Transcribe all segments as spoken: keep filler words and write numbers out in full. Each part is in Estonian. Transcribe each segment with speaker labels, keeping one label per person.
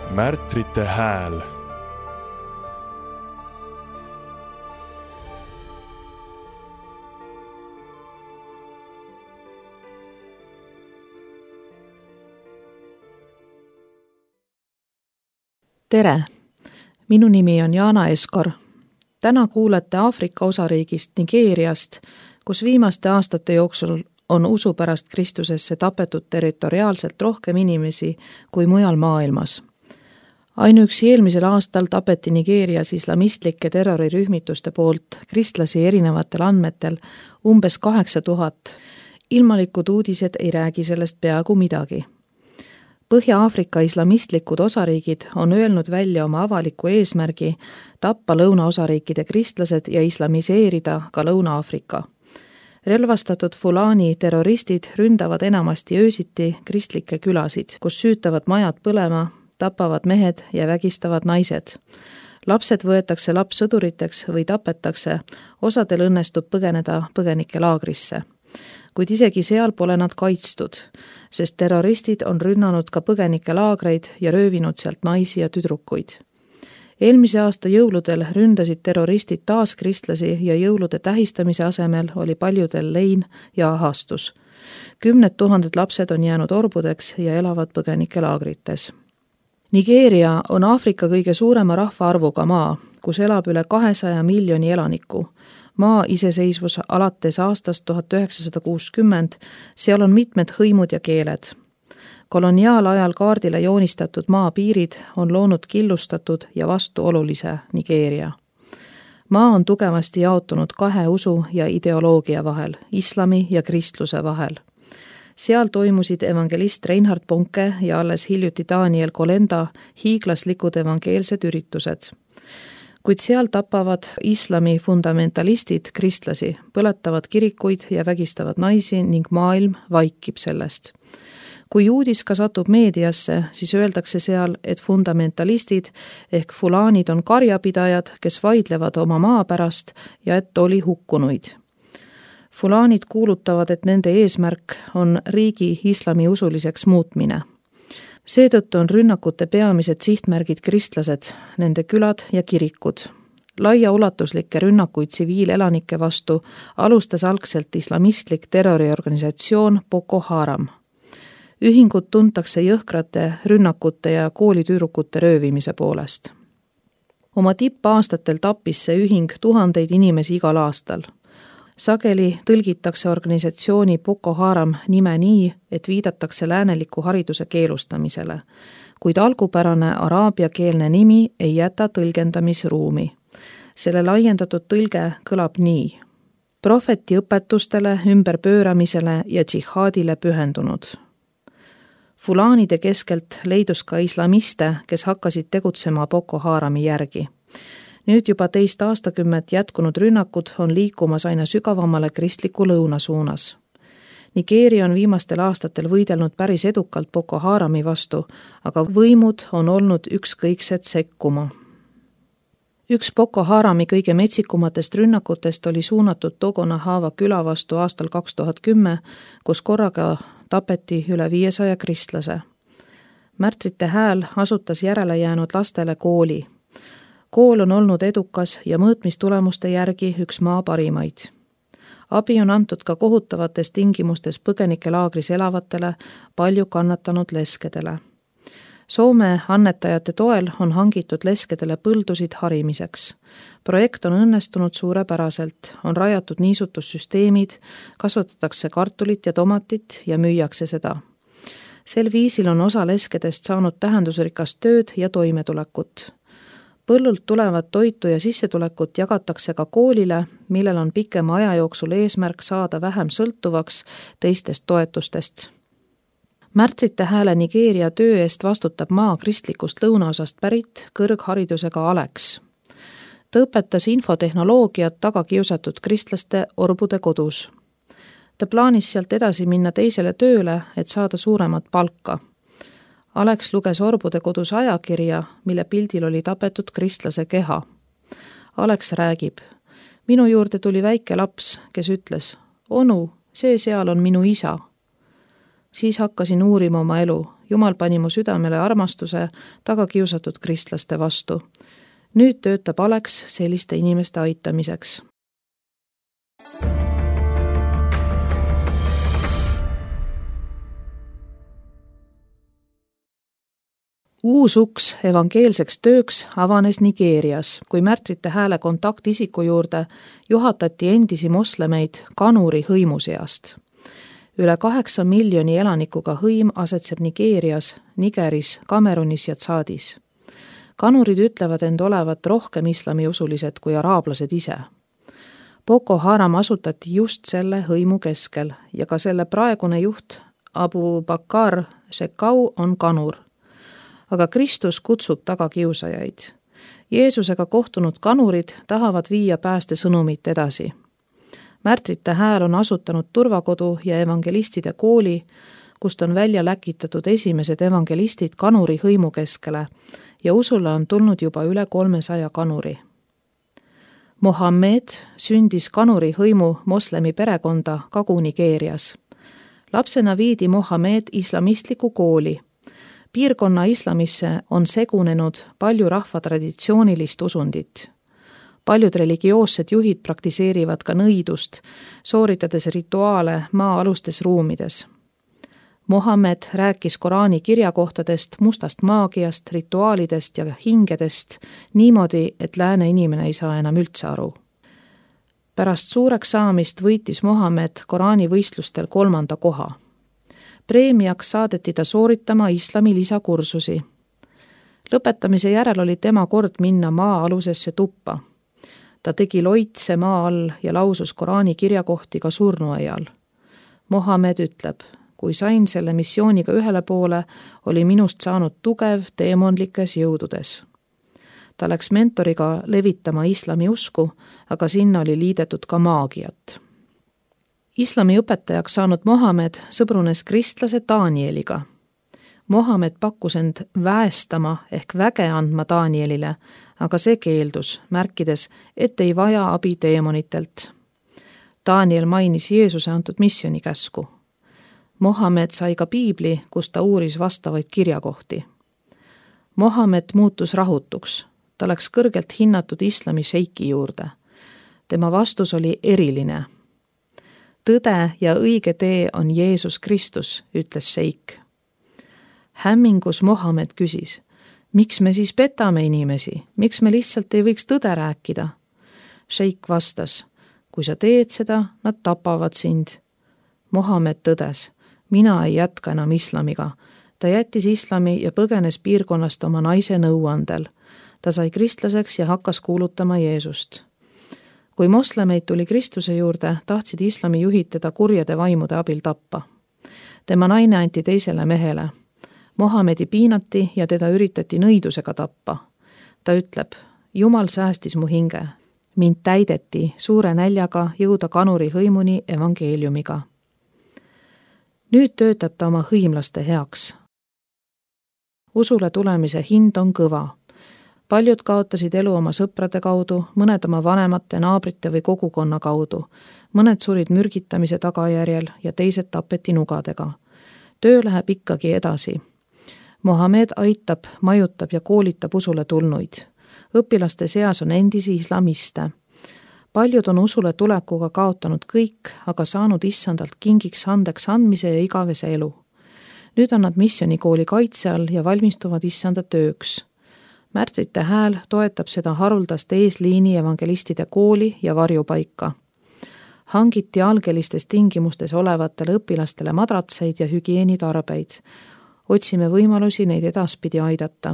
Speaker 1: Märtrite hääl.
Speaker 2: Tere! Minu nimi on Jaana Eskor. Täna kuulete Aafrika osariigist Nigeeriast, kus viimaste aastate jooksul on usu pärast Kristusesse tapetud territoriaalselt rohkem inimesi kui mujal maailmas. Ainuüksi eelmisel aastal tapeti Nigeerias islamistlike terrorirühmituste poolt kristlasi erinevatel andmetel umbes kaheksa tuhat. Ilmalikud uudised ei räägi sellest peaaegu midagi. Põhja-Aafrika islamistlikud osariigid on öelnud välja oma avaliku eesmärgi tappa lõunaosariikide kristlased ja islamiseerida ka Lõuna-Aafrika. Relvastatud Fulani terroristid ründavad enamasti öösiti kristlikke külasid, kus süütavad majad põlema, tapavad mehed ja vägistavad naised. Lapsed võetakse lapssõduriteks või tapetakse, osadel õnnestub põgeneda põgenike laagrisse. Kuid isegi seal pole nad kaitstud, sest terroristid on rünnanud ka põgenike laagreid ja röövinud sealt naisi ja tüdrukuid. Eelmise aasta jõuludel ründasid terroristid taas kristlasi ja jõulude tähistamise asemel oli paljudel lein ja ahastus. Kümned tuhanded lapsed on jäänud orbudeks ja elavad põgenike laagrites. Nigeeria on Aafrika kõige suurema rahvaarvuga maa, kus elab üle kahesaja miljoni elaniku. Maa iseseisvus alates aastast tuhat üheksasada kuuskümmend, seal on mitmed hõimud ja keeled. Koloniaalajal kaardile joonistatud maapiirid on loonud killustatud ja vastuolulise Nigeeria. Maa on tugevasti jaotunud kahe usu ja ideoloogia vahel, islami ja kristluse vahel. Seal toimusid evangelist Reinhard Bonke ja alles hiljuti Daniel Kolenda hiiglaslikud evangeelsed üritused. Kuid seal tapavad islami fundamentalistid kristlasi, põletavad kirikuid ja vägistavad naisi ning maailm vaikib sellest. Kui uudis ka satub meediasse, siis öeldakse seal, et fundamentalistid ehk fulaanid on karjapidajad, kes vaidlevad oma maa pärast ja et oli hukkunuid. Fulaanid kuulutavad, et nende eesmärk on riigi islami usuliseks muutmine. Seetõttu on rünnakute peamised sihtmärgid kristlased, nende külad ja kirikud. Laiaulatuslikke rünnakuid tsiviilelanike vastu alustas algselt islamistlik terroriorganisatsioon Boko Haram. Ühingut tuntakse jõhkrate rünnakute ja koolitüdrukute röövimise poolest. Oma tippaastatel tappis see ühing tuhandeid inimesi igal aastal. Sageli tõlgitakse organisatsiooni Boko Haram nime nii, et viidatakse lääneliku hariduse keelustamisele, kuid algupärane araabiakeelne nimi ei jäta tõlgendamisruumi. Selle laiendatud tõlge kõlab nii: prohveti õpetustele, ümberpööramisele ja džihaadile pühendunud. Fulaanide keskelt leidus ka islamiste, kes hakkasid tegutsema Boko Harami järgi. Nüüd juba teist aastakümmet jätkunud rünnakud on liikumas aina sügavamale kristliku lõuna suunas. Nigeeria on viimastel aastatel võidelnud päris edukalt Boko Harami vastu, aga võimud on olnud ükskõiksed sekkuma. Üks Boko Harami kõige metsikumatest rünnakutest oli suunatud Togonahava küla vastu aastal kaks tuhat kümme, kus korraga tapeti üle viiesaja kristlase. Märtrite hääl asutas järele jäänud lastele kooli. Kool on olnud edukas ja mõõtmistulemuste järgi üks maa parimaid. Abi on antud ka kohutavates tingimustes põgenike laagris elavatele, palju kannatanud leskedele. Soome annetajate toel on hangitud leskedele põldusid harimiseks. Projekt on õnnestunud suurepäraselt, on rajatud niisutussüsteemid, kasvatatakse kartulit ja tomatit ja müüakse seda. Sel viisil on osa leskedest saanud tähendusrikast tööd ja toimetulekut. Põllult tulevat toitu ja sissetulekut jagatakse ka koolile, millel on pikema aja jooksul eesmärk saada vähem sõltuvaks teistest toetustest. Märtrite hääle Nigeeria töö eest vastutab maa kristlikust lõunaosast pärit kõrgharidusega Alex. Ta õpetas infotehnoloogiat tagakiusatud kristlaste orbude kodus. Ta plaanis sealt edasi minna teisele tööle, et saada suuremat palka. Alex luges orbude kodus ajakirja, mille pildil oli tapetud kristlase keha. Alex räägib: minu juurde tuli väike laps, kes ütles: onu, see seal on minu isa. Siis hakkasin uurima oma elu. Jumal pani mu südamele armastuse tagakiusatud kristlaste vastu. Nüüd töötab Alex selliste inimeste aitamiseks. Uus uks evangeelseks tööks avanes Nigeerias, kui Märtrite Hääle kontaktisiku juurde juhatati endisi moslemeid kanuri hõimu seast. Üle kaheksa miljoni elanikuga hõim asetseb Nigeerias, Nigeris, Kamerunis ja Tsaadis. Kanurid ütlevad end olevat rohkem islamiusulised kui araablased ise. Boko Haram asutati just selle hõimu keskel ja ka selle praegune juht Abu Bakar Shekau on kanur. Aga Kristus kutsub tagakiusajaid. Jeesusega kohtunud kanurid tahavad viia pääste sõnumit edasi. Märtrite Hääl on asutanud turvakodu ja evangelistide kooli, kust on välja läkitatud esimesed evangelistid kanuri hõimu keskele ja usule on tulnud juba üle kolmesaja kanuri. Mohammed sündis kanuri hõimu moslemi perekonda Kagu-Nigeerias. Lapsena viidi Mohammed islamistliku kooli. Piirkonna islamisse on segunenud palju rahvatraditsioonilist usundit. Paljud religioossed juhid praktiseerivad ka nõidust, sooritades rituaale maa-alustes ruumides. Mohammed rääkis Koraani kirjakohtadest, mustast maagiast, rituaalidest ja hingedest niimoodi, et lääne inimene ei saa enam üldse aru. Pärast suureks saamist võitis Mohammed Koraani võistlustel kolmanda koha. Preemiaks saadeti ta sooritama islami lisakursusi. Lõpetamise järel oli tema kord minna maa-alusesse tuppa. Ta tegi loitse maa all ja lausus Koraani kirjakohti ka surnuaial. Mohammed ütleb, kui sain selle missiooniga ühele poole, oli minust saanud tugev teemonlikes jõududes. Ta läks mentoriga levitama islami usku, aga sinna oli liidetud ka maagiat. Islami õpetajaks saanud Mohammed sõbrunes kristlase Danieliga. Mohammed pakkus end väestama ehk väge andma Danielile, aga see keeldus, märkides, et ei vaja abi teemonitelt. Daniel mainis Jeesuse antud missioni käsku. Mohammed sai ka piibli, kus ta uuris vastavaid kirjakohti. Mohammed muutus rahutuks. Ta läks kõrgelt hinnatud islami šeiki juurde. Tema vastus oli eriline. Tõde ja õige tee on Jeesus Kristus, ütles šeik. Hämmingus Mohammed küsis, miks me siis petame inimesi, miks me lihtsalt ei võiks tõde rääkida? Šeik vastas, kui sa teed seda, nad tapavad sind. Mohammed tõdes, mina ei jätka enam islamiga. Ta jättis islami ja põgenes piirkonnast oma naise nõuandel. Ta sai kristlaseks ja hakkas kuulutama Jeesust. Kui moslemeid tuli Kristuse juurde, tahtsid islami juhid teda kurjade vaimude abil tappa. Tema naine anti teisele mehele. Mohammedi piinati ja teda üritati nõidusega tappa. Ta ütleb, Jumal säästis mu hinge. Mind täideti suure näljaga jõuda kanuri hõimuni evangeeliumiga. Nüüd töötab ta oma hõimlaste heaks. Usule tulemise hind on kõva. Paljud kaotasid elu oma sõprade kaudu, mõned oma vanemate, naabrite või kogukonna kaudu. Mõned surid mürgitamise tagajärjel ja teised tapeti nugadega. Töö läheb ikkagi edasi. Mohammed aitab, majutab ja koolitab usule tulnuid. Õpilaste seas on endisi islamiste. Paljud on usule tulekuga kaotanud kõik, aga saanud issandalt kingiks andeks andmise ja igavese elu. Nüüd on nad missionikooli kaitse all ja valmistuvad issanda tööks. Märtrite Hääl toetab seda haruldast eesliini evangelistide kooli ja varjupaika. Hangiti algelistes tingimustes olevatele õpilastele madratseid ja hügieenitarbeid. Otsime võimalusi neid edaspidi aidata.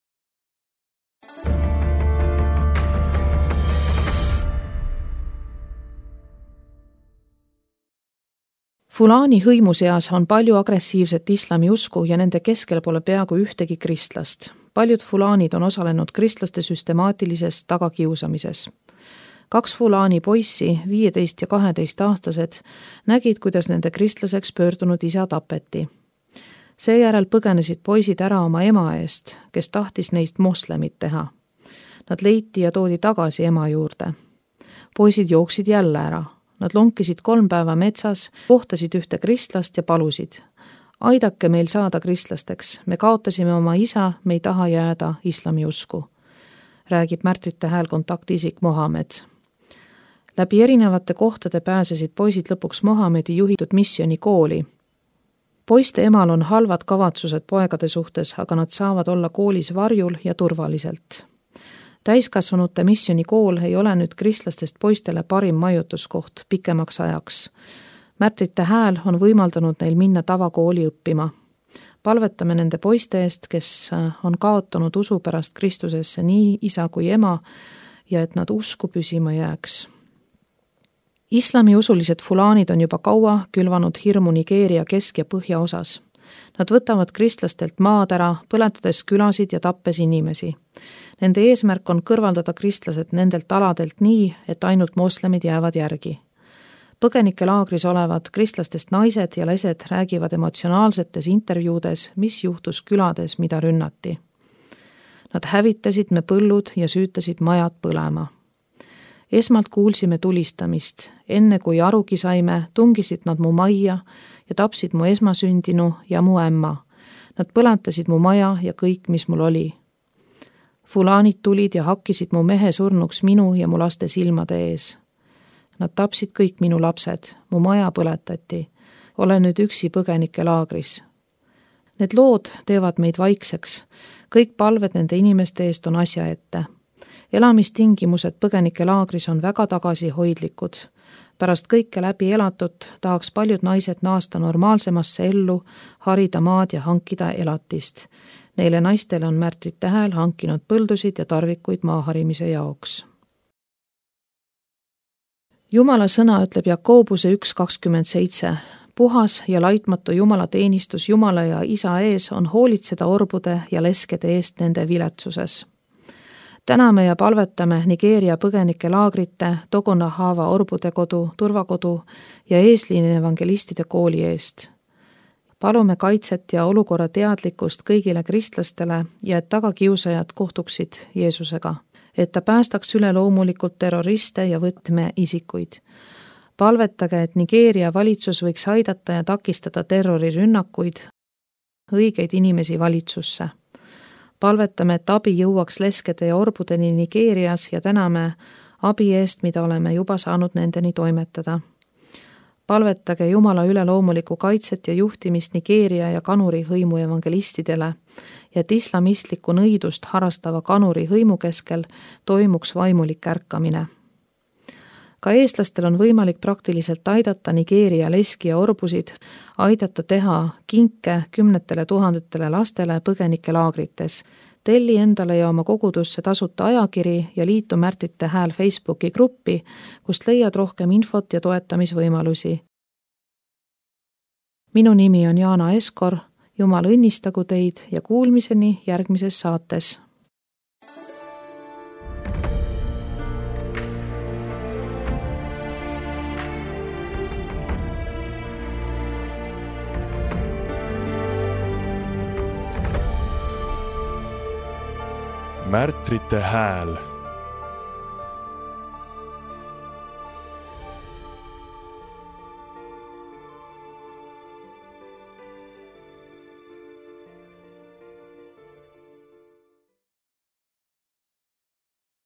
Speaker 2: Fulani hõimu seas on palju agressiivset islami usku ja nende keskel pole peaaegu ühtegi kristlast. Paljud fulaanid on osalenud kristlaste süstemaatilises tagakiusamises. Kaks fulaani poissi, viieteist ja kaheteist aastased, nägid, kuidas nende kristlaseks pöördunud isa tapeti. Seejärel põgenesid poisid ära oma ema eest, kes tahtis neist moslemit teha. Nad leiti ja toodi tagasi ema juurde. Poisid jooksid jälle ära. Nad lonkisid kolm päeva metsas, kohtasid ühte kristlast ja palusid. Aidake meil saada kristlasteks, me kaotasime oma isa, me ei taha jääda islami usku, räägib Märtrite Hääl kontaktisik Mohamed. Läbi erinevate kohtade pääsesid poisid lõpuks Mohamedi juhitud missionikooli. Poiste emal on halvad kavatsused poegade suhtes, aga nad saavad olla koolis varjul ja turvaliselt. Täiskasvanute missionikool ei ole nüüd kristlastest poistele parim majutuskoht pikemaks ajaks. Märtrite Hääl on võimaldanud neil minna tavakooli õppima. Palvetame nende poiste eest, kes on kaotanud usu pärast Kristusesse nii isa kui ema ja et nad usku püsima jääks. Islami usulised fulaanid on juba kaua külvanud hirmu Nigeeria kesk- ja põhjaosas. Nad võtavad kristlastelt maad ära, põletades külasid ja tappes inimesi. Nende eesmärk on kõrvaldada kristlased nendelt aladelt nii, et ainult moslemid jäävad järgi. Põgenikelaagris olevad kristlastest naised ja lesed räägivad emotsionaalsetes intervjuudes, mis juhtus külades, mida rünnati. Nad hävitasid me põllud ja süütasid majad põlema. Esmalt kuulsime tulistamist. Enne kui arugi saime, tungisid nad mu majja ja tapsid mu esmasündinu ja mu ämma. Nad põletasid mu maja ja kõik, mis mul oli. Fulaanid tulid ja hakkisid mu mehe surnuks minu ja mu laste silmade ees. Nad tapsid kõik minu lapsed, mu maja põletati. Olen nüüd üksi põgenikelaagris. Need lood teevad meid vaikseks. Kõik palved nende inimeste eest on asja ette. Elamistingimused põgenikelaagris on väga tagasihoidlikud. Pärast kõike läbi elatud tahaks paljud naised naasta normaalsemasse ellu, harida maad ja hankida elatist. Neile naistele on Märtrite Hääl hankinud põldusid ja tarvikuid maaharimise jaoks. Jumala sõna ütleb Jakobuse üks kakskümmend seitse. Puhas ja laitmatu Jumala teenistus Jumala ja Isa ees on hoolitseda orbude ja leskede eest nende viletsuses. Täname ja palvetame Nigeeria põgenikelaagrite, Togona Haava orbude kodu, turvakodu ja eesliini evangelistide kooli eest. Palume kaitset ja olukorra teadlikkust kõigile kristlastele ja et tagakiusajad kohtuksid Jeesusega, et ta päästaks üleloomulikult terroriste ja võtmeisikuid. Palvetage, et Nigeeria valitsus võiks aidata ja takistada terrorirünnakuid, õigeid inimesi valitsusse. Palvetame, et abi jõuaks leskede ja orbudeni Nigeerias ja täname abi eest, mida oleme juba saanud nendeni toimetada. Palvetage Jumala üleloomulikku kaitset ja juhtimist Nigeeria ja kanuri hõimu evangelistidele ja et islamistlikku nõidust harrastava kanuri hõimu keskel toimuks vaimulik ärkamine. Ka eestlastel on võimalik praktiliselt aidata Nigeeria leski ja orbusid, aidata teha kinke kümnetele tuhandetele lastele põgenikelaagrites. Telli endale ja oma kogudusse tasuta ajakiri ja liitu Märtrite Hääl Facebooki gruppi, kust leiad rohkem infot ja toetamisvõimalusi. Minu nimi on Jaana Eskor, Jumal õnnistagu teid ja kuulmiseni järgmises saates.
Speaker 1: Märtrite Hääl